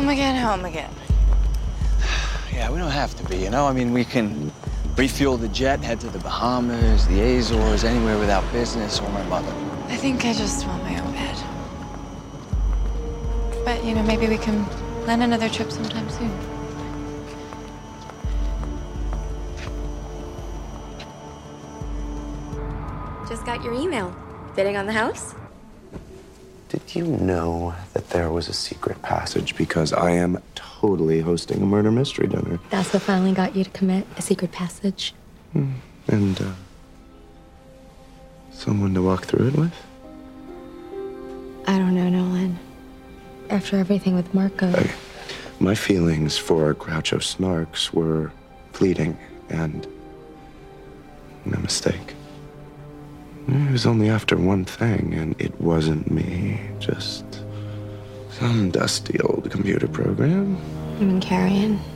home again. Yeah, we don't have to be, you know? I mean, we can refuel the jet, head to the Bahamas, the Azores, anywhere without business or my mother. I think I just want my own bed. But, you know, maybe we can plan another trip sometime soon. Just got your email. Bidding on the house? Did you know that there was a secret passage? Because I am totally hosting a murder mystery dinner. That's what finally got you to commit a secret passage. And, someone to walk through it with? I don't know, Nolan. After everything with Marco. My feelings for Groucho Snarks were fleeting and a mistake. It was only after one thing, and it wasn't me. Just some dusty old computer program. You've been carrying.